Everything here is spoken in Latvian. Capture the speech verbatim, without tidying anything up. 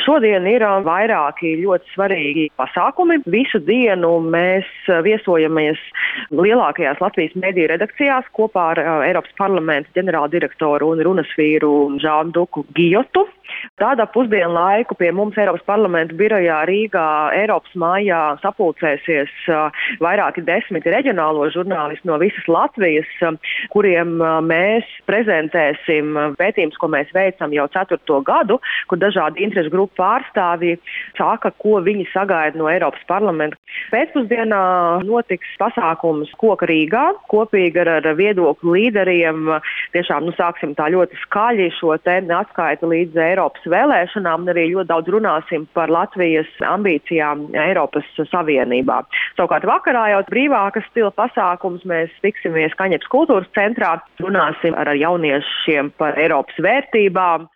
Šodien ir vairāki ļoti svarīgi pasākumi. Visu dienu mēs viesojamies lielākajās Latvijas mediju redakcijās kopā ar Eiropas parlamenta ģenerāldirektoru un runasvīru Žānu Duku Gijotu. Tādā pusdienu laiku pie mums Eiropas parlamenta birojā Rīgā Eiropas mājā sapulcēsies vairāki desmiti reģionālo žurnālisti no visas Latvijas, kuriem mēs prezentēsim pētījumus, ko mēs veicam jau ceturto gadu, kur dažādi interešu grupu pārstāvji saka, ko viņi sagaida no Eiropas parlamenta. Pēcpusdienā notiks pasākums Koka Rīgā, kopīgi ar, ar viedokļu līderiem. Tiešām, nu, sāksim tā ļoti skaļi šo te atskaiti līdz Eiropas vēlēšanām, un arī ļoti daudz runāsim par Latvijas ambīcijām Eiropas Savienībā. Savukārt vakarā jau brīvākas stila pasākums, mēs tiksimies Kaņepes kultūras centrā, runāsim ar jauniešiem par Eiropas vērtībām.